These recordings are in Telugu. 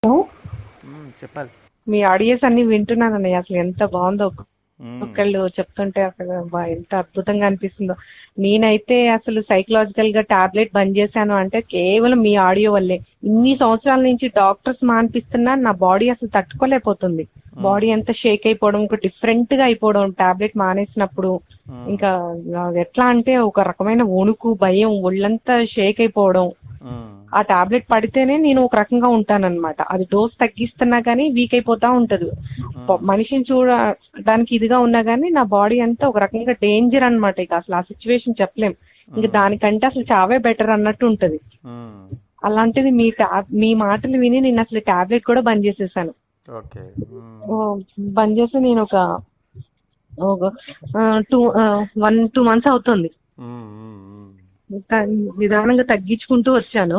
హలో. చెప్పాలి. మీ ఆడియోస్ అన్ని వింటున్నానండి. అసలు ఎంత బాగుందో మ్మ్. ఒక్కొక్కళ్ళు చెప్తుంటే అసలు ఎంత అద్భుతంగా అనిపిస్తుందో. నేనైతే అసలు సైకలాజికల్ గా టాబ్లెట్ బంద్ చేశాను అంటే కేవలం మీ ఆడియో వల్లే. ఇన్ని మ్మ్. సంవత్సరాల నుంచి డాక్టర్స్ మానిపిస్తున్నా నా బాడీ అసలు తట్టుకోలేకపోతుంది. మ్మ్. బాడీ అంతా షేక్ అయిపోవడం, ఇంకా డిఫరెంట్ గా అయిపోవడం టాబ్లెట్ మానేసినప్పుడు. మ్మ్. ఇంకా ఎట్లా అంటే ఒక రకమైన వణుకు, భయం, ఒళ్ళంతా షేక్ అయిపోవడం. మ్మ్. ఆ టాబ్లెట్ పడితేనే నేను ఒక రకంగా ఉంటానన్నమాట. అది డోస్ తగ్గిస్తున్నా గానీ వీక్ అయిపోతా ఉంటది. మ్మ్. మనిషిని చూడడానికి ఇదిగా ఉన్నా గానీ నా బాడీ అంతా ఒక రకంగా డేంజర్ అన్నమాట. ఇక అసలు ఆ సిచ్యువేషన్ చెప్పలేం. ఇంక మ్మ్. దానికంటే అసలు చావే బెటర్ అన్నట్టు ఉంటది. మ్మ్. అలాంటిది మీ మాటలు విని నేను అసలు టాబ్లెట్ కూడా బంద్ చేసేసాను. ఓకే. మ్మ్. ఓ, బంద్ చేసి నేను ఒక 2 మంత్స్ అవుతుంది. మ్మ్. మ్మ్. త- నిదానంగా తగ్గించుకుంటూ వచ్చాను.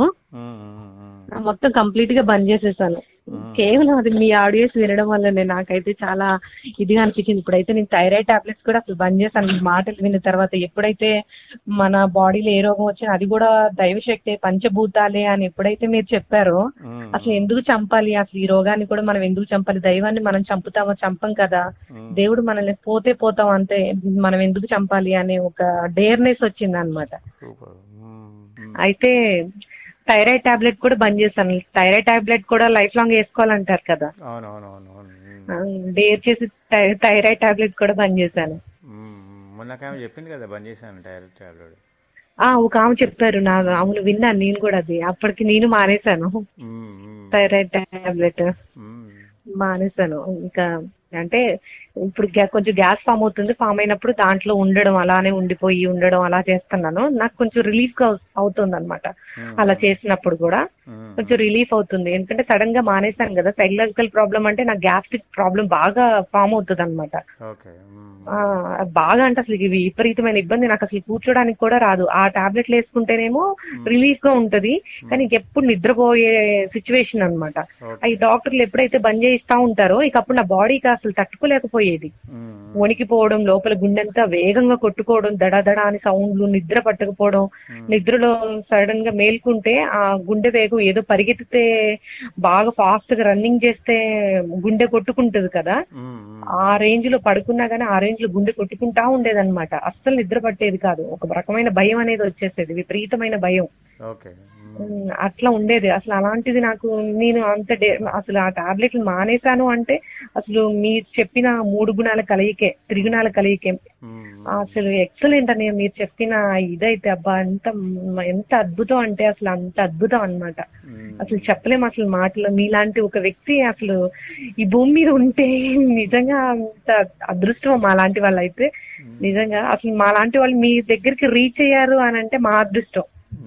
మ్మ్. మొత్తం కంప్లీట్ గా బంద్ చేసేసాను. మ్మ్. కేవలం అది మీ ఆడియోస్ వినడం వల్లనే నాకైతే చాలా ఇదిగా అనిపించింది. ఇప్పుడైతే నేను థైరాయిడ్ టాబ్లెట్స్ కూడా అసలు బంద్ చేశాను. మీ మాటలు విన్న తర్వాత ఎప్పుడైతే మన బాడీలో ఏ రోగం వచ్చినా అది కూడా దైవశక్తి పంచభూతాలే అని ఎప్పుడైతే మీరు చెప్పారో అసలు మ్మ్. ఎందుకు చంపాలి, అసలు ఈ రోగాన్ని కూడా మనం ఎందుకు చంపాలి, దైవాన్ని మనం చంపుతామో చంపం కదా, మ్మ్. దేవుడు మనల్ని పోతే పోతాం అంతే, మనం ఎందుకు చంపాలి అనే ఒక డేర్నెస్ వచ్చింది అనమాట. సూపర్. మ్మ్. మ్మ్. అయితే థైరాయిడ్ టాబ్లెట్ కూడా బంద్ చేశాను. థైరాయిడ్ టాబ్లెట్ కూడా లైఫ్ లాంగ్ వేసుకోవాలంటారు కదా. అవునవునవునవును. డేర్ చేసి థైరాయిడ్ టాబ్లెట్ కూడా బంద్ చేశాను. మొన్నకేమో చెప్పింది కదా, బంద్ చేశాను డైరెక్ట్ టాబ్లెట్. ఒక ఆమె చెప్పారు, అవును విన్నాను నేను కూడా. అది అప్పటికి నేను మానేశాను. మ్మ్. మ్మ్. థైరాయిడ్ టాబ్లెట్ మ్మ్. మానేశాను. ఇంకా అంటే ఇప్పుడు కొంచెం గ్యాస్ ఫామ్ అవుతుంది. ఫామ్ అయినప్పుడు దాంట్లో ఉండడం, అలానే ఉండిపోయి ఉండడం అలా చేస్తున్నాను. నాకు కొంచెం రిలీఫ్ గా అవుతుంది అనమాట. అలా మ్మ్. చేసినప్పుడు కూడా మ్మ్. కొంచెం మ్మ్. రిలీఫ్ అవుతుంది. ఎందుకంటే సడన్ గా మానేశాను కదా. సైకలాజికల్ ప్రాబ్లం అంటే నాకు గ్యాస్ట్రిక్ ప్రాబ్లం బాగా ఫామ్ అవుతుంది అనమాట. ఓకే. ఆ మ్మ్. బాగా అంటే అసలు ఇవి విపరీతమైన ఇబ్బంది. నాకు అసలు కూర్చోడానికి కూడా రాదు. ఆ టాబ్లెట్లు వేసుకుంటేనేమో మ్మ్. రిలీఫ్ గా ఉంటది, కానీ మ్మ్. ఎప్పుడు నిద్రపోయే సిచ్యువేషన్ అనమాట. ఈ ఓకే. డాక్టర్లు ఎప్పుడైతే బంద్ చేయిస్తా ఉంటారో ఇక అప్పుడు నా బాడీకి అసలు తట్టుకోలేకపోయేది. మ్మ్. వణికిపోవడం, లోపల గుండెంతా వేగంగా కొట్టుకోవడం, దడదడ అని సౌండ్లు, నిద్ర పట్టకపోవడం. మ్మ్. నిద్రలో సడన్ గా మేల్కుంటే ఆ గుండె వేగం ఏదో పరిగెత్తితే బాగా ఫాస్ట్ గా రన్నింగ్ చేస్తే గుండె కొట్టుకుంటది కదా, మ్మ్. ఆ మ్మ్. రేంజ్ లో పడుకున్నా గానీ ఆ రేంజ్ లో గుండె కొట్టుకుంటా ఉండేదన్నమాట. అస్సలు నిద్ర పట్టేది కాదు. ఒక రకమైన భయం అనేది వచ్చేసేది, విపరీతమైన భయం. ఓకే. మ్మ్. అట్లా ఉండేది. అసలు అలాంటిది నాకు, నేను అసలు ఆ టాబ్లెట్లు మానేశాను అంటే అసలు మీరు చెప్పిన 3 గుణాల కలయికే, త్రిగుణాల కలయికే. మ్మ్. అసలు ఎక్సలెంట్ అని మీరు చెప్పిన ఇదైతే అబ్బా, ఎంత ఎంత అద్భుతం అంటే అసలు అంత అద్భుతం అన్నమాట. అసలు మ్మ్. చెప్పలేము అసలు మాటలు. మీలాంటి ఒక వ్యక్తి అసలు ఈ భూమి మీద ఉంటే నిజంగా అంత అదృష్టం మా లాంటి వాళ్ళు అయితే. మ్మ్. నిజంగా అసలు మా లాంటి వాళ్ళు మీ దగ్గరికి రీచ్ అయ్యారు అని అంటే మా అదృష్టం.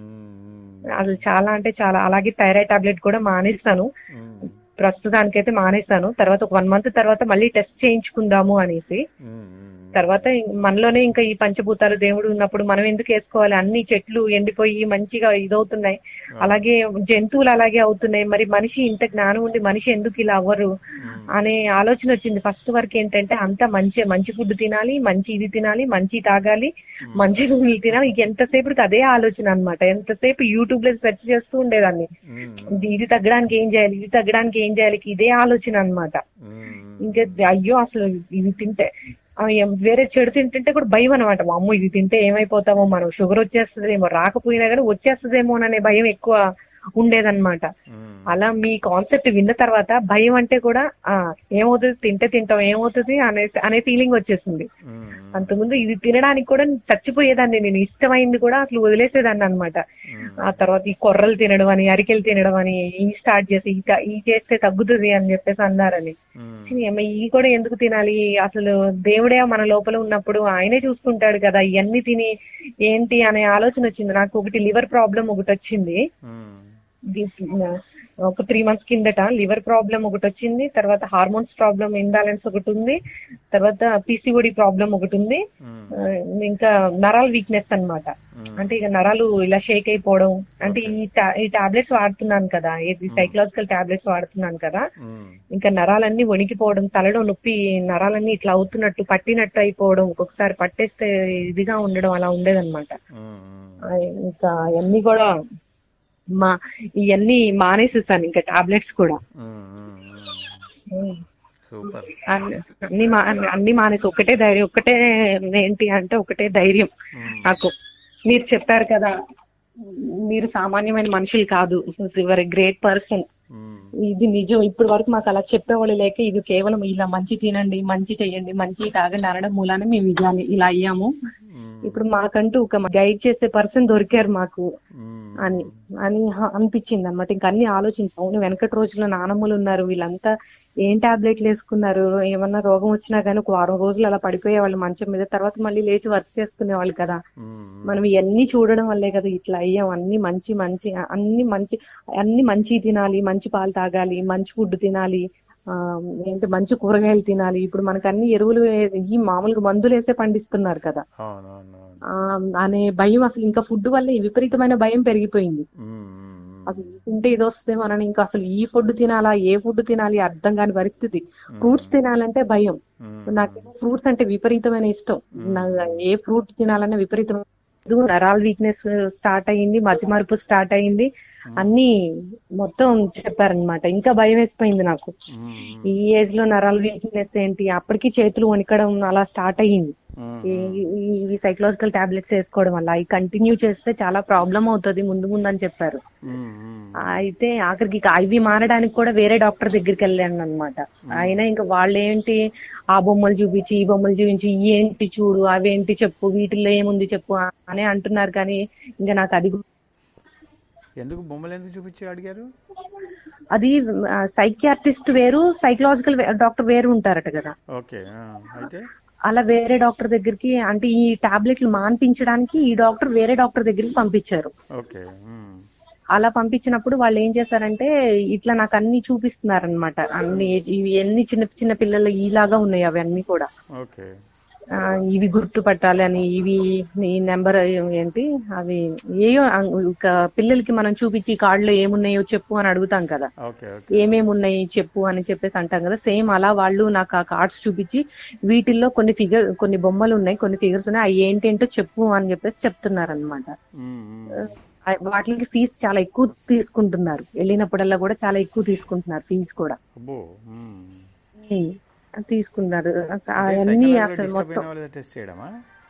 అసలు చాలా అంటే చాలా. అలాగే థైరాయిడ్ టాబ్లెట్ కూడా మానేస్తాను. మ్మ్. ప్రస్తుతానికైతే మానేస్తాను. తర్వాత ఒక 1 మంత్ తర్వాత మళ్ళీ టెస్ట్ చేయించుకుందాము అనేసి. తర్వాత మనలోనే ఇంకా ఈ పంచభూతాలు దేవుడు ఉన్నప్పుడు మనం ఎందుకు వేసుకోవాలి, అన్ని చెట్లు ఎండిపోయి మంచిగా ఇదవుతున్నాయి, అవును. అలాగే జంతువులు అలాగే అవుతున్నాయి, మరి మనిషి ఇంత జ్ఞానం ఉండి మనిషి ఎందుకు ఇలా అవ్వరు మ్మ్. అనే ఆలోచన వచ్చింది. ఫస్ట్ వరకు ఏంటంటే అంతా మంచి ఫుడ్ తినాలి, మంచి ఇది తినాలి, మంచి తాగాలి, మ్మ్. మంచి నూనెలు తినాలి. ఇక ఎంతసేపటికి అదే ఆలోచన అనమాట. ఎంతసేపు యూట్యూబ్ లో సెర్చ్ చేస్తూ ఉండేదాన్ని. మ్మ్. ఇది తగ్గడానికి ఏం చేయాలి, ఇది తగ్గడానికి ఏం చేయాలి, ఇదే ఆలోచన అనమాట. ఇంకా మ్మ్. అయ్యో అసలు ఇది తింటే వేరే చెడు తింటుంటే కూడా భయం అనమాట. అమ్మో ఇది తింటే ఏమైపోతామో, మనం షుగర్ వచ్చేస్తుందేమో, రాకపోయినా కానీ వచ్చేస్తుందేమో అనే భయం ఎక్కువ ఉండేదన్నమాట. మ్మ్. అలా మీ కాన్సెప్ట్ విన్న తర్వాత భయం అంటే కూడా ఏమవుతుంది, తింటే తింటాం ఏమవుతుంది అనే ఫీలింగ్ వచ్చేసింది. మ్మ్. అంతకుముందు ఇది తినడానికి కూడా చచ్చిపోయేదాన్ని. నేను ఇష్టమైంది కూడా అసలు వదిలేసేదాన్ని అనమాట. మ్మ్. ఆ తర్వాత ఈ కొర్రలు తినడం అని, అరికెలు తినడం అని, ఈ స్టార్ట్ చేసి ఈ చేస్తే తగ్గుతుంది అని చెప్పేసి అన్నారని. ఛీ, మ్మ్. ఈ కూడా ఎందుకు తినాలి, అసలు దేవుడే మన లోపల ఉన్నప్పుడు ఆయనే చూసుకుంటాడు కదా, ఇవన్నీ తిని ఏంటి అనే ఆలోచన వచ్చింది నాకు. ఒకటి లివర్ ప్రాబ్లం ఒకటి వచ్చింది. మ్మ్. ది- ఒక 3 మంత్స్ కిందట లివర్ ప్రాబ్లం ఒకటి వచ్చింది. తర్వాత హార్మోన్స్ ప్రాబ్లం ఇంబ్యాలెన్స్ ఒకటి ఉంది. తర్వాత పీసీఓడి ప్రాబ్లం ఒకటి ఉంది. మ్మ్. ఆ, ఇంకా నరాల వీక్నెస్ అన్నమాట. మ్మ్. అంటే ఇక నరాలు ఇలా షేక్ అయిపోవడం. అంటే ఓకే. ఈ టాబ్లెట్స్ వాడుతున్నాను కదా, ఇది మ్మ్. సైకలాజికల్ టాబ్లెట్స్ వాడుతున్నాను కదా, మ్మ్. ఇంకా నరాలన్నీ వణికిపోవడం, తలలో నొప్పి, నరాలన్నీ ఇట్లా అవుతున్నట్టు పట్టినట్టు అయిపోవడం, ఒక్కొక్కసారి పట్టేస్తే ఇదిగా ఉండడం, అలా ఉండేదన్నమాట. మ్మ్. ఇంకా అవన్నీ కూడా మా ఇవన్నీ మానేసేసాను ఇంకా టాబ్లెట్స్ కూడా. ఉమ్, ఉమ్, ఉమ్. సూపర్. అన్ని మానేసి ఒకటే ధైర్యం, ఒకటే ఏంటి అంటే ఒకటే ధైర్యం ఉమ్, నాకు. మీరు చెప్పారు కదా, మీరు సామాన్యమైన మనుషులు కాదు, యువర్ ఎ గ్రేట్ పర్సన్. ఉమ్, ఇది నిజం. ఇప్పటి వరకు మాకు అలా చెప్పేవాళ్ళు లేక, ఇది కేవలం ఇలా మంచి తినండి, మంచి చెయ్యండి, మంచి తాగండి అనడం మూలానే మేము ఇలా అయ్యాము. ఉమ్, ఇప్పుడు మాకంటూ ఒక గైడ్ చేసే పర్సన్ దొరికారు మాకు అని ఉమ్, అని అనిపించింది అనమాట. ఇంకా అన్ని ఆలోచించాం. అవును, వెనకటి రోజుల్లో నానమ్మలు ఉన్నారు, వీళ్ళంతా ఏం టాబ్లెట్లు వేసుకున్నారు, ఏమన్నా రోగం వచ్చినా గానీ ఒక వారం రోజులు అలా పడిపోయే వాళ్ళు మంచం మీద, తర్వాత మళ్ళీ లేచి వర్క్ చేసుకునే వాళ్ళు కదా. మనం ఉమ్, ఇవన్నీ చూడడం వల్లే కదా ఇట్లా అయ్యాం. అన్ని మంచి మంచి అన్ని మంచి తినాలి, మంచి పాలు తాగాలి, మంచి ఫుడ్ తినాలి, ఆ ఏంటి మంచి కూరగాయలు తినాలి. ఇప్పుడు మనకు అన్ని ఎరువులు ఈ మామూలుగా మందులు వేసే పండిస్తున్నారు కదా. అవునవునవును. అనే భయం, అసలు ఇంకా ఫుడ్ వల్ల విపరీతమైన భయం పెరిగిపోయింది. ఉమ్, ఉమ్, అసలు ఇది తింటే ఇది వస్తేమోనని, ఇంకా అసలు ఈ ఫుడ్ తినాలా, ఏ ఫుడ్ తినాలి అర్థం కాని పరిస్థితి. ఉమ్, ఫ్రూట్స్ తినాలంటే భయం. ఉమ్, నాకేమో ఫ్రూట్స్ అంటే విపరీతమైన ఇష్టం. నా ఉమ్, ఏ ఫ్రూట్ తినాలన్నా విపరీతమైన, నరాల వీక్నెస్ స్టార్ట్ అయ్యింది, మతిమరుపు స్టార్ట్ అయ్యింది, అన్ని మొత్తం చెప్పారనమాట. ఇంకా భయం వేసిపోయింది నాకు. ఉమ్, ఈ ఏజ్ లో నరాల వీక్నెస్ ఏంటి, అప్పటికి చేతులు వణికడం అలా స్టార్ట్ అయ్యింది. ఉమ్, ఇవి సైకలాజికల్ టాబ్లెట్స్ వేసుకోవడం వల్ల అవి కంటిన్యూ చేస్తే చాలా ప్రాబ్లం అవుతుంది ముందు ముందు అని చెప్పారు. ఉమ్, ఉమ్, అయితే ఆఖరికి ఇవి మారడానికి కూడా వేరే డాక్టర్ దగ్గరికి వెళ్ళాను అనమాట. అయినా ఇంకా వాళ్ళు ఏంటి, ఆ బొమ్మలు చూపించి ఈ బొమ్మలు చూపించి ఏంటి చూడు, అవేంటి చెప్పు, వీటిల్లో ఏముంది చెప్పు అని అంటున్నారు. కానీ ఇంకా నాకు అది ఎందుకు బొమ్మలు ఎందుకు చూపించి అడిగారు? అది సైకియాట్రిస్ట్ వేరు, సైకలాజికల్ డాక్టర్ వేరు ఉంటారట కదా. ఓకే. అయితే అలా వేరే డాక్టర్ దగ్గరికి, అంటే ఈ టాబ్లెట్లు మాన్పించడానికి ఈ డాక్టర్ వేరే డాక్టర్ దగ్గరికి పంపించారు. ఓకే. ఉమ్, అలా పంపించినప్పుడు వాళ్ళు ఏం చేశారంటే, ఇట్లా నాకు అన్ని చూపిస్తున్నారనమాట. అన్ని ఇవి ఎన్ని చిన్న చిన్న పిల్లలు ఇలాగా ఉన్నాయి అవన్నీ కూడా. ఓకే. ఇవి గుర్తుపట్టాలి అని, ఇవి ఈ నెంబర్ ఏంటి అవి ఏయో ఇక పిల్లలకి మనం చూపించి కార్డులో ఏమున్నాయో చెప్పు అని అడుగుతాం కదా, ఓకే. ఓకే. ఏమేమి ఉన్నాయి చెప్పు అని చెప్పేసి అంటాం కదా. సేమ్ అలా వాళ్ళు నాకు ఆ కార్డ్స్ చూపించి, వీటిల్లో కొన్ని బొమ్మలు ఉన్నాయి, కొన్ని ఫిగర్స్ ఉన్నాయి, అవి ఏంటేంటో చెప్పు అని చెప్పేసి చెప్తున్నారనమాట. ఉమ్, ఉమ్, వాటికి ఫీజు చాలా ఎక్కువ తీసుకుంటున్నారు. వెళ్ళినప్పుడల్లా కూడా చాలా ఎక్కువ తీసుకుంటున్నారు ఫీజు కూడా. అబ్బో. ఉమ్. ఉమ్, తీసుకున్నారు. అంటే అవన్నీ సైకలాజికల్ అసలు డిస్టర్బ్ మొత్తం అయిన వాళ్ళు టెస్ట్ చేయడమా?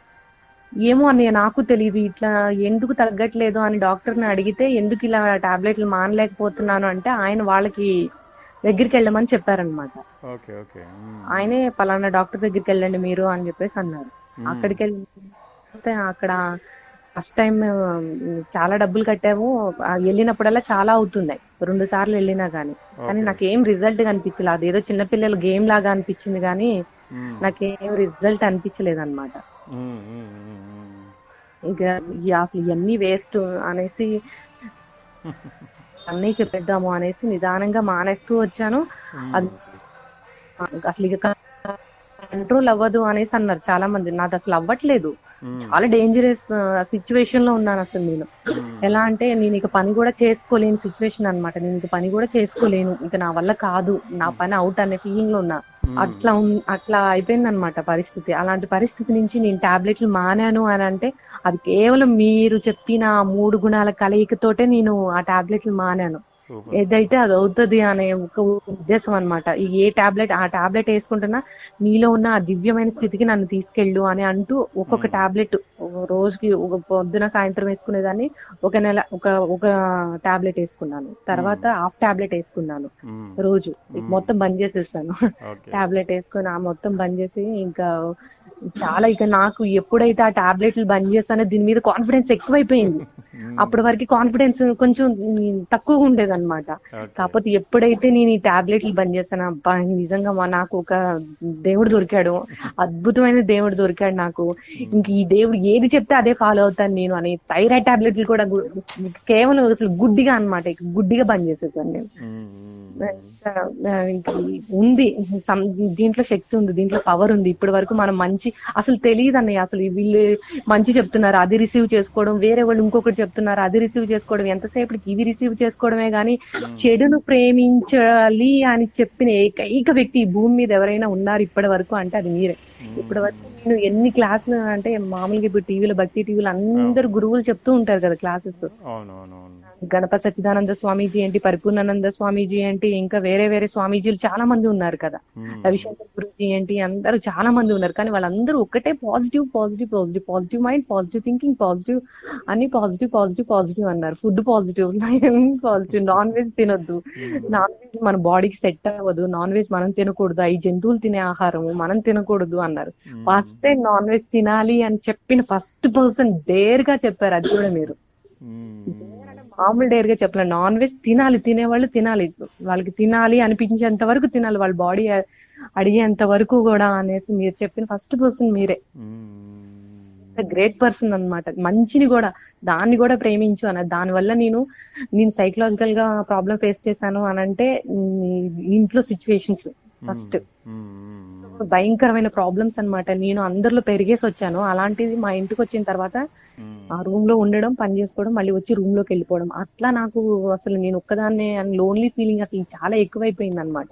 ఏమో అన్నయ్య, నాకు తెలియదు. ఇట్లా ఎందుకు తగ్గట్లేదు అని డాక్టర్ని అడిగితే, ఎందుకు ఇలా టాబ్లెట్లు మానలేకపోతున్నాను అంటే, ఆయన వాళ్ళకి దగ్గరికి వెళ్ళమని చెప్పారనమాట. ఓకే. ఓకే. ఉమ్, ఆయనే పలానా డాక్టర్ దగ్గరికి వెళ్ళండి మీరు అని చెప్పేసి అన్నారు. ఉమ్, అక్కడికి వెళ్తే అక్కడ ఫస్ట్ టైం చాలా డబ్బులు కట్టాము. వెళ్ళినప్పుడల్లా చాలా అవుతున్నాయి, 2 సార్లు వెళ్ళినా గానీ. కానీ ఓకే. నాకేం రిజల్ట్ కనిపించలేదు. అదేదో చిన్నపిల్లల గేమ్ లాగా అనిపించింది కానీ ఉమ్, నాకేం రిజల్ట్ అనిపించలేదు అనమాట. ఉమ్, ఉమ్, ఉమ్, ఉమ్. ఇంకా అసలు ఇవన్నీ వేస్ట్ అనేసి అన్నయ్య చెప్పేద్దాము అనేసి నిదానంగా మానేస్తూ వచ్చాను. అది అసలు ఇక కంట్రోల్ అవ్వదు అనేసి అన్నారు చాలా మంది. నాది అసలు అవ్వట్లేదు. చాలా డేంజరస్ సిచ్యువేషన్ లో ఉన్నాను అసలు నేను. ఎలా అంటే నేను ఇక పని కూడా చేసుకోలేని సిచ్యువేషన్ అనమాట. నేను ఇక పని కూడా చేసుకోలేను, ఇక నా వల్ల కాదు, నా పని అవుట్ అనే ఫీలింగ్ లో ఉన్నా. అట్లా అయిపోయింది అనమాట పరిస్థితి. అలాంటి పరిస్థితి నుంచి నేను టాబ్లెట్లు మానాను అని అంటే, అది కేవలం మీరు చెప్పిన 3 గుణాల కలయికతోటే నేను ఆ టాబ్లెట్లు మానాను. సూపర్, ఏదైతే సూపర్. అది అవుతుంది అనే ఒక ఉద్దేశం అనమాట. ఆ టాబ్లెట్ వేసుకుంటున్నా నీలో ఉన్న ఆ దివ్యమైన స్థితికి నన్ను తీసుకెళ్ళు అని అంటూ ఒక్కొక్క టాబ్లెట్ రోజుకి ఒక పొద్దున సాయంత్రం వేసుకునేదాన్ని. ఒక నెల ఒక టాబ్లెట్ వేసుకున్నాను, తర్వాత హాఫ్ టాబ్లెట్ వేసుకున్నాను రోజు. మొత్తం బంద్ చేసేసాను. ఓకే. టాబ్లెట్ వేసుకొని ఆ మొత్తం బంద్ చేసి ఇంకా చాలా, ఇక నాకు ఎప్పుడైతే ఆ టాబ్లెట్లు బంద్ చేస్తానో దీని మీద కాన్ఫిడెన్స్ ఎక్కువైపోయింది. అప్పటి వరకు కాన్ఫిడెన్స్ కొంచెం తక్కువగా ఉండేది అనమాట. ఓకే. కాకపోతే ఎప్పుడైతే నేను ఈ టాబ్లెట్లు బంద్ చేస్తాను, అబ్బా నిజంగా నాకు ఒక దేవుడు దొరికాడు, అద్భుతమైన దేవుడు దొరికాడు నాకు. ఇంక ఈ దేవుడు ఏది చెప్తే అదే ఫాలో అవుతాను నేను అని థైరాయిడ్ టాబ్లెట్లు కూడా కేవలం అసలు గుడ్డిగా అనమాట, గుడ్డిగా బంద్ చేసేసాను నేను. ఇంక ఉంది దీంట్లో శక్తి ఉంది, దీంట్లో పవర్ ఉంది. ఇప్పటి వరకు మనం మంచి అసలు తెలియదు అన్నయ్య. అసలు వీళ్ళు మంచి చెప్తున్నారు, అది రిసీవ్ చేసుకోవడం, వేరే వాళ్ళు ఇంకొకటి చెప్తున్నారు, అది రిసీవ్ చేసుకోవడం, ఎంతసేపటికి ఇవి రిసీవ్ చేసుకోవడమే గానీ చెడును ప్రేమించాలి అని చెప్పిన ఏకైక వ్యక్తి ఈ భూమి మీద ఎవరైనా ఉన్నారు ఇప్పటి వరకు అంటే అది మీరే. ఇప్పటి వరకు నేను ఎన్ని క్లాసులు అంటే, మామూలుగా ఇప్పుడు టీవీలో భక్తి టీవీలో అందరు గురువులు చెప్తూ ఉంటారు కదా క్లాసెస్. అవునవునవును. గణపతి సచ్చిదానంద స్వామీజీ ఏంటి, పరిపూర్ణానంద స్వామీజీ ఏంటి, ఇంకా వేరే వేరే స్వామీజీలు చాలా మంది ఉన్నారు కదా, రవిశంకర్ గురూజీ ఏంటి, అందరూ చాలా మంది ఉన్నారు. కానీ వాళ్ళందరూ ఒక్కటే positive positive positive, positive mind, positive thinking, positive అని పాజిటివ్ పాజిటివ్ పాజిటివ్ అన్నారు. Food positive, positive, non veg తినొద్దు, నాన్ వెజ్ మన బాడీకి సెట్ అవ్వదు, నాన్ వెజ్ మనం తినకూడదు, అవి జంతువులు తినే ఆహారము మనం తినకూడదు అన్నారు. ఫస్ట్ టైం నాన్ వెజ్ తినాలి అని చెప్పిన ఫస్ట్ పర్సన్ డేర్ గా చెప్పారు. అది కూడా మీరు మామూలు డేర్ గా చెప్పలేదు. నాన్ వెజ్ తినాలి, తినేవాళ్ళు తినాలి, వాళ్ళకి తినాలి అనిపించేంత వరకు తినాలి, వాళ్ళ బాడీ అడిగేంత వరకు కూడా అనేసి మీరు చెప్పిన ఫస్ట్ పర్సన్ మీరే. గ్రేట్ పర్సన్ అన్నమాట. మంచిని కూడా, దాన్ని కూడా ప్రేమించు అన్న. దాని వల్ల నేను సైకలాజికల్ గా ప్రాబ్లం ఫేస్ చేశాను అని అంటే ఇంట్లో సిచ్యువేషన్స్ ఫస్ట్ భయంకరమైన ప్రాబ్లమ్స్ అన్నమాట. నేను అందరిలో పెరిగేసి వచ్చాను. అలాంటిది మా ఇంటికి వచ్చిన తర్వాత ఆ రూమ్ లో ఉండడం, పని చేసుకోవడం, మళ్ళీ వచ్చి రూమ్ లోకి వెళ్ళిపోవడం, అట్లా నాకు అసలు నేను ఒక్కదాన్నే లోన్లీ ఫీలింగ్ అసలు చాలా ఎక్కువైపోయింది అనమాట.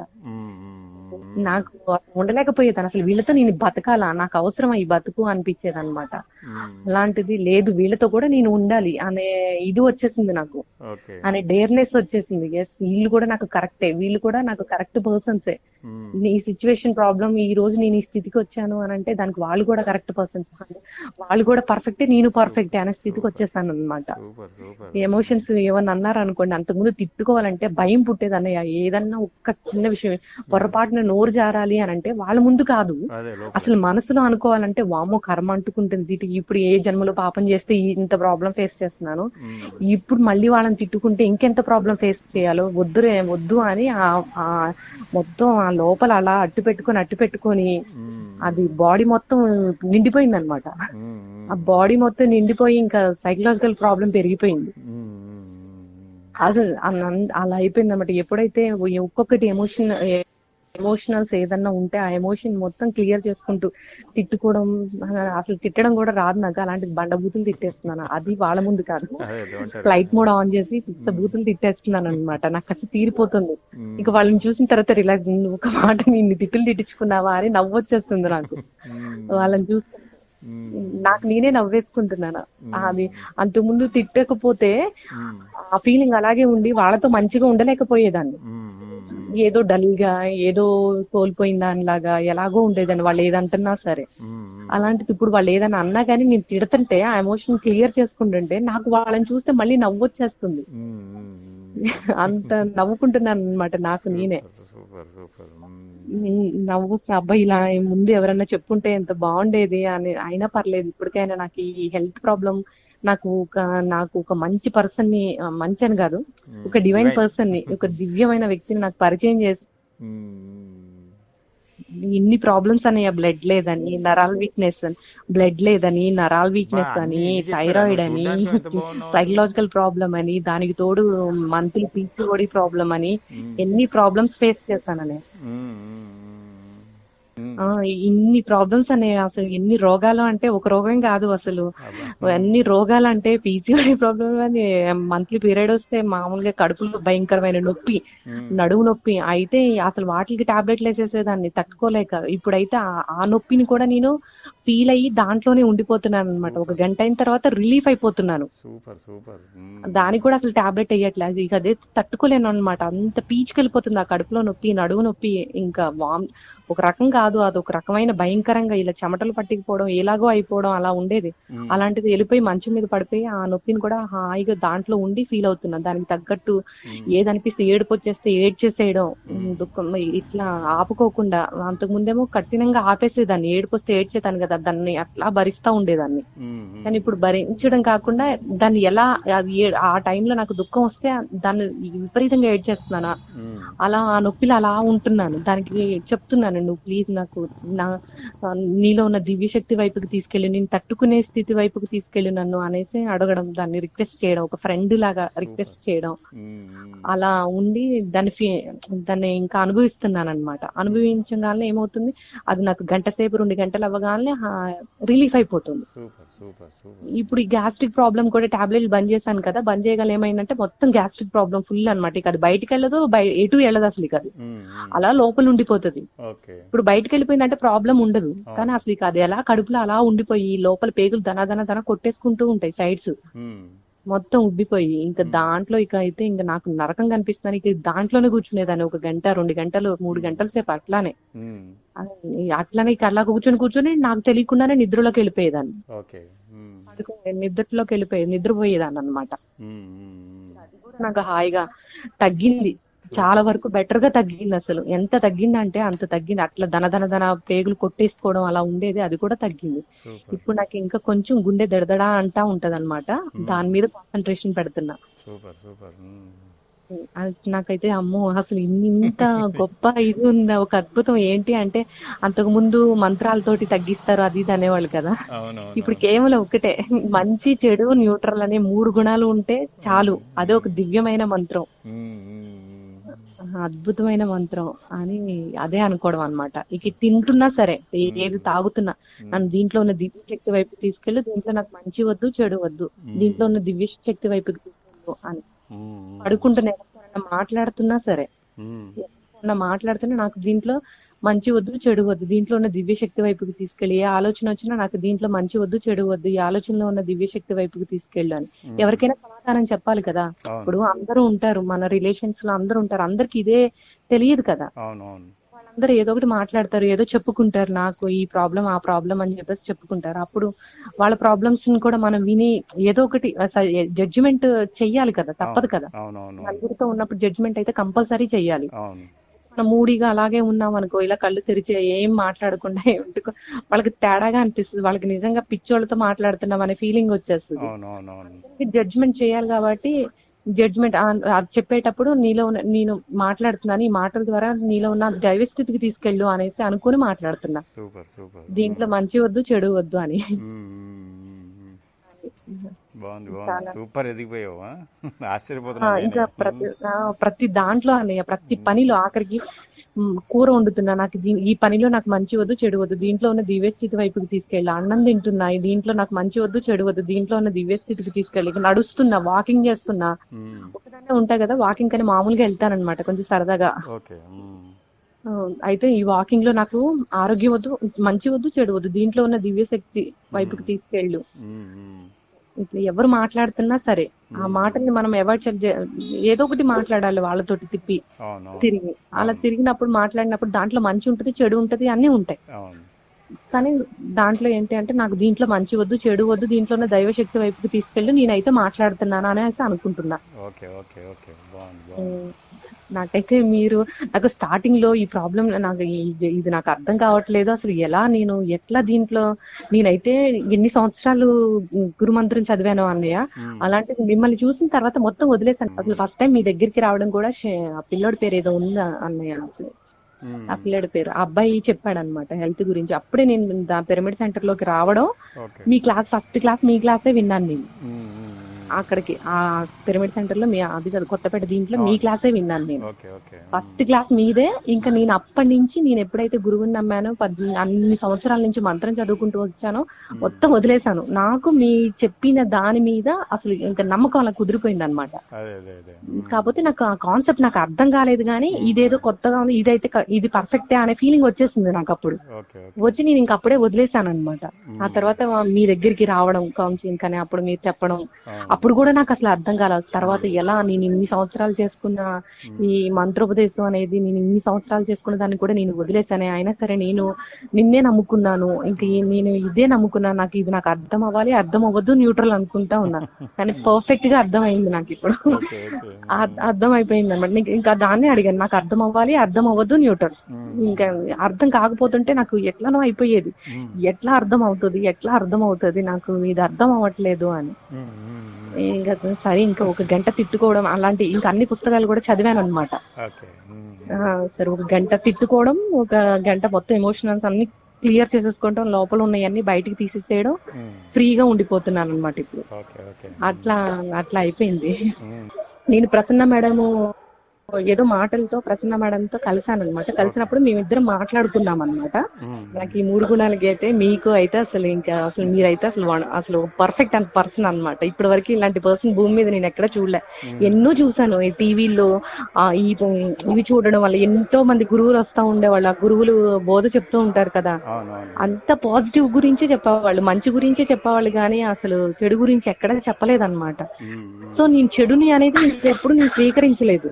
నాకు ఉండలేకపోయేదాన్ని అసలు. వీళ్ళతో నేను బతకాలా, నాకు అవసరమా ఈ బతుకు అనిపించేది అనమాట. అలాంటిది లేదు, వీళ్ళతో కూడా నేను ఉండాలి అనే ఇది వచ్చేసింది నాకు, అనే డేర్నెస్ వచ్చేసింది. ఎస్, వీళ్ళు కూడా నాకు కరెక్టే, వీళ్ళు కూడా నాకు కరెక్ట్ పర్సన్సే. ఈ సిచ్యువేషన్ ప్రాబ్లం, ఈ రోజు నేను ఈ స్థితికి వచ్చాను అని అంటే దానికి వాళ్ళు కూడా కరెక్ట్ పర్సన్స్, వాళ్ళు కూడా పర్ఫెక్టే, నేను పర్ఫెక్టే అనే స్థితికి వచ్చేసాను అనమాట. ఎమోషన్స్ ఏమన్నా అన్నారు అనుకోండి, అంతకుముందు తిట్టుకోవాలంటే భయం పుట్టేది అన్నయ్య. ఏదన్నా ఒక్క చిన్న విషయం పొరపాటున నోరు జారాలి అని అంటే వాళ్ళ ముందు కాదు, అసలు మనసులో అనుకోవాలంటే వామ్మో కర్మ అంటుకుంటుంది, ఇప్పుడు ఏ జన్మలో పాపం చేస్తే ఇంత ప్రాబ్లం ఫేస్ చేస్తున్నాను, ఇప్పుడు మళ్ళీ వాళ్ళని తిట్టుకుంటే ఇంకెంత ప్రాబ్లం ఫేస్ చేయాలో, వద్దు అని మొత్తం ఆ లోపల అలా అట్టు పెట్టుకొని అది బాడీ మొత్తం నిండిపోయింది అనమాట. ఆ బాడీ మొత్తం నిండిపోయి ఇంకా సైకలాజికల్ ప్రాబ్లం పెరిగిపోయింది. అసలు అలా అయిపోయింది అనమాట. ఎప్పుడైతే ఒక్కొక్కటి ఎమోషనల్స్ ఏదన్నా ఉంటే ఆ ఎమోషన్ మొత్తం క్లియర్ చేసుకుంటూ తిట్టుకోవడం, అసలు తిట్టడం కూడా రాదు నాకు, అలాంటి బండబూతులు తిట్టేస్తున్నాను. అది వాళ్ళ ముందు కాదు, ఫ్లైట్ మోడ్ ఆన్ చేసి బూతులు తిట్టేస్తున్నాను అనమాట. నాకు అసలు తీరిపోతుంది. ఇక వాళ్ళని చూసిన తర్వాత రిలాక్స్, ఒక మాట నిన్ను తిట్టులు తిట్టించుకున్నావా అని నవ్వొచ్చేస్తుంది నాకు. వాళ్ళని చూస్తే నాకు నేనే నవ్వేసుకుంటున్నాను. అది అంతకుముందు తిట్టకపోతే ఆ ఫీలింగ్ అలాగే ఉండి వాళ్ళతో మంచిగా ఉండలేకపోయేదాన్ని. ఏదో డల్ గా, ఏదో కోల్పోయిన దానిలాగా ఎలాగో ఉండేదాన్ని, వాళ్ళు ఏదంటున్నా సరే. అలాంటిది ఇప్పుడు వాళ్ళు ఏదైనా అన్నా కానీ నేను తిడుతుంటే ఆ ఎమోషన్ క్లియర్ చేసుకుంటుంటే నాకు వాళ్ళని చూస్తే మళ్ళీ నవ్వొచ్చేస్తుంది. అంత నవ్వుకుంటున్నాను అనమాట నాకు నేనే. నవ్వు అబ్బాయి ఇలా ముందు ఎవరన్నా చెప్పుంటే ఎంత బాగుండేది అని. అయినా పర్లేదు, ఇప్పటికైనా నాకు ఈ హెల్త్ ప్రాబ్లం, నాకు ఒక మంచి పర్సన్ ని, మంచి అని కాదు, ఒక డివైన్ పర్సన్ ని, ఒక దివ్యమైన వ్యక్తిని నాకు పరిచయం చేసి, ఇన్ని ప్రాబ్లమ్స్ అని, బ్లడ్ లేదని, నరాల వీక్నెస్ అని, బ్లడ్ లేదని, నరాల వీక్నెస్ అని, థైరాయిడ్ అని, సైకలాజికల్ ప్రాబ్లం అని, దానికి తోడు మంత్లీ పీసీఓడి ప్రాబ్లం అని, ఎన్ని ప్రాబ్లమ్స్ ఫేస్ చేశాను నేను. ఇన్ని ప్రాబ్లమ్స్ అనే, అసలు ఎన్ని రోగాలు అంటే ఒక రోగం కాదు అసలు, అన్ని రోగాలు అంటే పీసీఓడి ప్రాబ్లం అని, మంత్లీ పీరియడ్ వస్తే మామూలుగా కడుపులో భయంకరమైన నొప్పి, నడుము నొప్పి అయితే అసలు వాటికి టాబ్లెట్లు వేసేసేదాన్ని తట్టుకోలేక. ఇప్పుడైతే ఆ నొప్పిని కూడా నేను ఫీల్ అయ్యి దాంట్లోనే ఉండిపోతున్నాను అనమాట. ఒక గంట అయిన తర్వాత రిలీఫ్ అయిపోతున్నాను. దానికి కూడా అసలు టాబ్లెట్ వేయట్లేదు, ఇక అదే తట్టుకోలేను అనమాట. అంత పీచుకెళ్ళిపోతుంది ఆ కడుపులో నొప్పి, నడుము నొప్పి. ఇంకా ఒక రకం కాదు, అది ఒక రకమైన భయంకరంగా ఇలా చెమటలు పట్టికపోవడం, ఎలాగో అయిపోవడం అలా ఉండేది. అలాంటిది వెళ్ళిపోయి మంచం మీద పడిపోయి ఆ నొప్పిని కూడా హాయిగా దాంట్లో ఉండి ఫీల్ అవుతున్నాను. దానికి తగ్గట్టు ఏదనిపిస్తే ఏడుపు వచ్చేస్తే ఏడ్చేసేయడం, దుఃఖం ఇట్లా ఆపుకోకుండా. అంతకుముందేమో కఠినంగా ఆపేసేదాన్ని, ఏడుపు వస్తే ఏడ్చేదాన్ని కదా, దాన్ని అట్లా భరిస్తా ఉండేదాన్ని. కానీ ఇప్పుడు భరించడం కాకుండా దాన్ని ఎలా, అది ఆ టైంలో నాకు దుఃఖం వస్తే దాన్ని విపరీతంగా ఏడ్చేస్తున్నాను. అలా ఆ నొప్పిలో అలా ఉంటున్నాను. దానికి చెప్తున్నాను, నువ్వు ప్లీజ్ నాకు నీలో ఉన్న దివ్య శక్తి వైపుకి తీసుకెళ్ళి, నేను తట్టుకునే స్థితి వైపుకి తీసుకెళ్ళి నన్ను అనేసి అడగడం, దాన్ని రిక్వెస్ట్ చేయడం, ఒక ఫ్రెండ్ లాగా రిక్వెస్ట్ చేయడం. అలా ఉండి దాన్ని ఇంకా అనుభవిస్తున్నాను అనమాట. అనుభవించగానే ఏమవుతుంది, అది నాకు గంట సేపు 2 గంటలు అవ్వగానే రిలీఫ్ అయిపోతుంది. ఇప్పుడు ఈ గ్యాస్ట్రిక్ ప్రాబ్లం కూడా టాబ్లెట్లు బంద్ చేశాను కదా, బంద్ చేయగల ఏమైందంటే మొత్తం గ్యాస్ట్రిక్ ప్రాబ్లం ఫుల్ అనమాట. ఇక అది బయటకు వెళ్ళదు, ఎటు వెళ్ళదు అసలు. ఇక అది అలా లోపల ఉండిపోతుంది. ఇప్పుడు బయటకు వెళ్ళిపోయిందంటే ప్రాబ్లం ఉండదు, కానీ అసలు ఇక అది ఎలా కడుపులో అలా ఉండిపోయి లోపల పేగులు దన కొట్టేసుకుంటూ ఉంటాయి సైడ్స్. మొత్తం ఉబ్బిపోయి ఇంకా దాంట్లో ఇక అయితే ఇంకా నాకు నరకం కనిపిస్తుంది. ఇక దాంట్లోనే కూర్చునేదాన్ని 1 గంట 2 గంటలు 3 గంటల సేపు అట్లానే. ఉమ్, అట్లానే ఇక అలా కూర్చొని కూర్చొని నాకు తెలియకుండానే నిద్రలోకి వెళ్ళిపోయేదాన్ని. ఓకే. ఉమ్, నిద్రలోకి నిద్రపోయేదాన్ని అనమాట. ఉమ్, ఉమ్, అది కూడా నాకు హాయిగా తగ్గింది, చాలా వరకు బెటర్ గా తగ్గింది. అసలు ఎంత తగ్గిందంటే అంత తగ్గింది. అట్లా దన పేగులు కొట్టేసుకోవడం అలా ఉండేది, అది కూడా తగ్గింది. సూపర్ ఇప్పుడు నాకు ఇంకా కొంచెం గుండె దడదడా అంటా ఉంటది అనమాట. దాని మీద కాన్సన్ట్రేషన్ పెడుతున్నా. Super super. అది నాకైతే అమ్మో అసలు ఇంత గొప్ప ఇది ఉందా, ఒక అద్భుతం. ఏంటి అంటే అంతకు ముందు మంత్రాలతోటి తగ్గిస్తారు అది ఇది అనేవాళ్ళు కదా. ఇప్పుడు అవునవునవును. కేవలం ఒకటే, మంచి చెడు న్యూట్రల్ అనే 3 గుణాలు ఉంటే చాలు. అదే ఒక దివ్యమైన మంత్రం, అద్భుతమైన మంత్రం అని అదే అనుకోవడం అన్నమాట. ఇక తింటున్నా సరే, ఏది తాగుతున్నా, నన్ను దీంట్లో ఉన్న దివ్య శక్తి వైపు తీసుకెళ్ళు, దీంట్లో నాకు మంచి వద్దు చెడు వద్దు, దీంట్లో ఉన్న దివ్య శక్తి వైపుకి తీసుకెళ్ళు అని. పడుకుంటున్నా, ఎవరితో మాట్లాడుతున్నా సరే, మాట్లాడుతున్నా నాకు దీంట్లో మంచి వద్దు చెడు వద్దు, దీంట్లో ఉన్న దివ్య శక్తి వైపుకి తీసుకెళ్ళి, ఏ ఆలోచన వచ్చినా నాకు దీంట్లో మంచి వద్దు చెడు వద్దు, ఈ ఆలోచనలో ఉన్న దివ్య శక్తి వైపుకి తీసుకెళ్ళు అని. ఎవరికైనా సమాధానం చెప్పాలి కదా. ఇప్పుడు అందరూ ఉంటారు, మన రిలేషన్స్ లో అందరూ ఉంటారు, అందరికి ఇదే తెలియదు కదా. వాళ్ళందరూ ఏదో ఒకటి మాట్లాడతారు, ఏదో చెప్పుకుంటారు, నాకు ఈ ప్రాబ్లం ఆ ప్రాబ్లం అని చెప్పేసి చెప్పుకుంటారు. అప్పుడు వాళ్ళ ప్రాబ్లమ్స్ ని కూడా మనం విని ఏదో ఒకటి జడ్జిమెంట్ చెయ్యాలి కదా, తప్పదు కదా. నలుగురితో ఉన్నప్పుడు జడ్జిమెంట్ అయితే కంపల్సరీ చెయ్యాలి. మనం మూడీగా అలాగే ఉన్నాం అనుకో, ఇలా కళ్ళు తెరిచి ఏం మాట్లాడకుండా ఎందుకో వాళ్ళకి తేడాగా అనిపిస్తుంది, వాళ్ళకి నిజంగా పిచ్చోళ్ళతో మాట్లాడుతున్నాం అనే ఫీలింగ్ వచ్చేస్తుంది. జడ్జిమెంట్ చేయాలి కాబట్టి జడ్జిమెంట్ చెప్పేటప్పుడు నీలో ఉన్న, నేను మాట్లాడుతున్నాను, ఈ మాటల ద్వారా నీలో ఉన్న దైవ స్థితికి తీసుకెళ్ళు అనేసి అనుకుని మాట్లాడుతున్నా. దీంట్లో మంచి వద్దు చెడు వద్దు అని. సూపర్ ఎదిగిపోయావు, ఆశ్చర్యపోతున్నా. ఇంకా ప్రతి దాంట్లో అన్నయ్య, ప్రతి పనిలో, ఆఖరికి కూర వండుతున్నా, నాకు ఈ పనిలో నాకు మంచి వద్దు చెడు వద్దు, దీంట్లో ఉన్న దివ్య స్థితి వైపుకి తీసుకెళ్ళి. అన్నం తింటున్నా, దీంట్లో నాకు మంచి వద్దు చెడు వద్దు, దీంట్లో ఉన్న దివ్య స్థితికి తీసుకెళ్ళి. నడుస్తున్నా, వాకింగ్ చేస్తున్నా, ఒకదానే ఉంటా కదా వాకింగ్ అని, మామూలుగా వెళ్తానన్నమాట కొంచెం సరదాగా. అయితే ఈ వాకింగ్ లో నాకు ఆరోగ్యం వద్దు, మంచి వద్దు చెడు వద్దు, దీంట్లో ఉన్న దివ్య శక్తి వైపుకి తీసుకెళ్ళు. ఇట్లా ఎవరు మాట్లాడుతున్నా సరే ఆ మాటల్ని మనం అవాయిడ్ ఏదో ఒకటి మాట్లాడాలి వాళ్ళతోటి తిరిగి. అలా తిరిగినప్పుడు మాట్లాడినప్పుడు దాంట్లో మంచి ఉంటది చెడు ఉంటది అన్ని ఉంటాయి. కానీ దాంట్లో ఏంటి అంటే నాకు దీంట్లో మంచి వద్దు చెడు వద్దు, దీంట్లో ఉన్న దైవశక్తి వైపుకి తీసుకెళ్ళి నేనైతే మాట్లాడుతున్నాను అనేసి అనుకుంటున్నా. నాకైతే మీరు నాకు స్టార్టింగ్ లో ఈ ప్రాబ్లం, నాకు ఇది నాకు అర్థం కావట్లేదు, అసలు ఎట్లా దీంట్లో నేనైతే ఎన్ని సంవత్సరాలు గురుమంత్రం చదివాను అన్నయ్య. అలాంటిది మిమ్మల్ని చూసిన తర్వాత మొత్తం వదిలేసాను. అసలు ఫస్ట్ టైం మీ దగ్గరికి రావడం కూడా ఆ పిల్లోడి పేరు ఏదో ఉందా అన్నయ్య, అసలు ఆ పిల్లోడి పేరు, ఆ అబ్బాయి చెప్పాడు అనమాట హెల్త్ గురించి. అప్పుడే నేను పిరమిడ్ సెంటర్ లోకి రావడం, మీ క్లాస్ ఫస్ట్ క్లాస్ మీ క్లాసే విన్నాను నేను. అక్కడికి ఆ పిరమిడ్ సెంటర్ లో అది కదా కొత్తపేట, దీంట్లో మీ క్లాసే విన్నాను నేను, ఫస్ట్ క్లాస్ మీదే. ఇంకా నేను అప్పటి నుంచి నేను ఎప్పుడైతే గురువుని నమ్మానో, అన్ని సంవత్సరాల నుంచి మంత్రం చదువుకుంటూ వచ్చానో మొత్తం వదిలేశాను. నాకు మీ చెప్పిన దాని మీద అసలు ఇంకా నమ్మకం అలా కుదిరిపోయింది అనమాట. కాకపోతే నాకు ఆ కాన్సెప్ట్ నాకు అర్థం కాలేదు, కానీ ఇదేదో కొత్తగా ఉంది, ఇది పర్ఫెక్టే అనే ఫీలింగ్ వచ్చేసింది నాకు. అప్పుడు వచ్చి నేను ఇంక అప్పుడే వదిలేశాను అనమాట. ఆ తర్వాత మీ దగ్గరికి రావడం కౌన్సిలింగ్ కానీ, అప్పుడు మీరు చెప్పడం, అప్పుడు కూడా నాకు అసలు అర్థం కాలేదు. తర్వాత ఎలా నేను ఇన్ని సంవత్సరాలు చేసుకున్న ఈ మంత్రోపదేశం అనేది, నేను ఇన్ని సంవత్సరాలు చేసుకున్న దాన్ని కూడా నేను వదిలేసానే. అయినా సరే నేను నిన్నే నమ్ముకున్నాను, ఇంక నేను ఇదే నమ్ముకున్నాను, నాకు ఇది నాకు అర్థం అవ్వాలి, అర్థం అవ్వద్దు న్యూట్రల్ అనుకుంటా ఉన్నాను. కానీ పర్ఫెక్ట్ గా అర్థం అయింది నాకు ఇప్పుడు, అర్థం అయిపోయింది అనమాట. ఇంకా దాన్నే అడిగాను, నాకు అర్థం అవ్వాలి, అర్థం అవ్వద్దు న్యూట్రల్. ఇంకా అర్థం కాకపోతుంటే నాకు ఎట్లానో అయిపోయేది, ఎట్లా అర్థం అవుతుంది నాకు ఇది అర్థం అవ్వట్లేదు అని. ఇంకా సరే ఇంకా 1 గంట తిట్టుకోవడం అలాంటి, ఇంకా అన్ని పుస్తకాలు కూడా చదివాను అనమాట. సరే 1 గంట తిట్టుకోవడం, 1 గంట మొత్తం ఎమోషనల్స్ అన్ని క్లియర్ చేసేసుకోవడం, లోపల ఉన్నాయన్ని బయటికి తీసేసేయడం, ఫ్రీగా ఉండిపోతున్నాను అనమాట ఇప్పుడు. అట్లా అయిపోయింది. నేను ప్రసన్న మేడము ఏదో మాటలతో ప్రసన్న మేడంతో కలిసానమాట. కలిసినప్పుడు మేమిద్దరం మాట్లాడుకున్నాం అనమాట. నాకు ఈ 3 గుణాలకి అయితే మీకు అయితే అసలు మీరైతే అసలు పర్ఫెక్ట్ అండ్ పర్సన్ అనమాట. ఇప్పటి వరకు ఇలాంటి పర్సన్ భూమి మీద నేను ఎక్కడ చూడలే. ఎన్నో చూసాను ఈ టీవీలో. ఇవి చూడడం వల్ల ఎంతో మంది గురువులు వస్తా ఉండేవాళ్ళు. ఆ గురువులు బోధ చెప్తూ ఉంటారు కదా, అంత పాజిటివ్ గురించే చెప్పేవాళ్ళు, మంచి గురించే చెప్పేవాళ్ళు, కానీ అసలు చెడు గురించి ఎక్కడ చెప్పలేదన్నమాట. సో నేను చెడుని అనేది ఎప్పుడు నేను స్వీకరించలేదు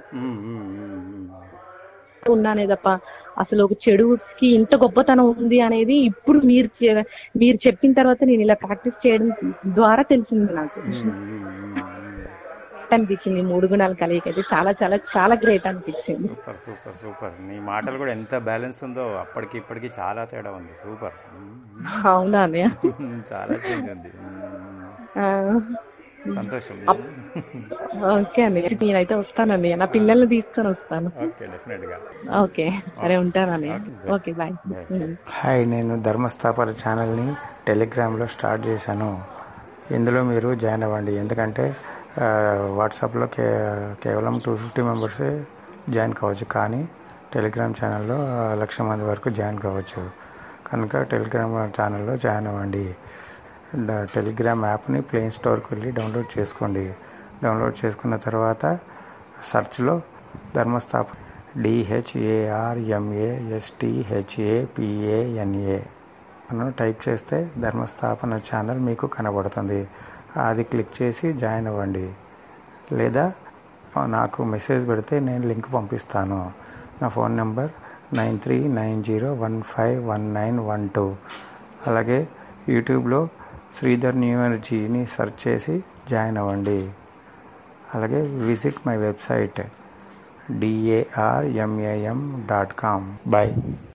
ఉన్నానే తప్ప అసలు ఒక చెడుకి ఇంత గొప్పతనం ఉంది అనేది ఇప్పుడు మీరు చెప్పిన తర్వాత నేను ఇలా ప్రాక్టీస్ చేయడం ద్వారా తెలిసింది నాకు. అనిపించింది 3 గుణాల కలయిక అయితే చాలా చాలా చాలా గ్రేట్ అనిపించింది. Super super super. నీ మాటలు కూడా ఎంత బ్యాలెన్స్ ఉందో, అప్పటికి ఇప్పటికి చాలా తేడా ఉంది. సూపర్. అవునా? చాలా చేంజ్ ఉంది. సంతోషం. ఓకే అండి, నేనైతే వస్తానండి, నా పిల్లల్ని తీసుకొని వస్తాను. ఓకే, డెఫినెట్ గా. ఓకే, సరే, ఉంటానండి. Okay, bye. హాయ్, నేను ధర్మస్థాపన ఛానల్ని టెలిగ్రామ్లో స్టార్ట్ చేశాను. ఇందులో మీరు జాయిన్ అవ్వండి. ఎందుకంటే వాట్సాప్లో కేవలం 250 మెంబర్సే జాయిన్ కావచ్చు, కానీ టెలిగ్రామ్ ఛానల్లో 1,00,000 మంది వరకు జాయిన్ కావచ్చు. కనుక టెలిగ్రామ్ ఛానల్లో జాయిన్ అవ్వండి. టెలిగ్రామ్ యాప్ని ప్లే స్టోర్కి వెళ్ళి డౌన్లోడ్ చేసుకోండి. డౌన్లోడ్ చేసుకున్న తర్వాత సెర్చ్లో ధర్మస్థాపన DHARMASTHAPANA అని టైప్ చేస్తే ధర్మస్థాపన ఛానల్ మీకు కనబడుతుంది. అది క్లిక్ చేసి జాయిన్ అవ్వండి. లేదా నాకు మెసేజ్ పెడితే నేను లింక్ పంపిస్తాను. నా ఫోన్ నెంబర్ 9390151912. అలాగే యూట్యూబ్లో శ్రీధర్ న్యూ ఎనర్జీని సెర్చ్ చేసి జాయిన్ అవ్వండి. అలాగే visit my website DARMAM.com. Bye.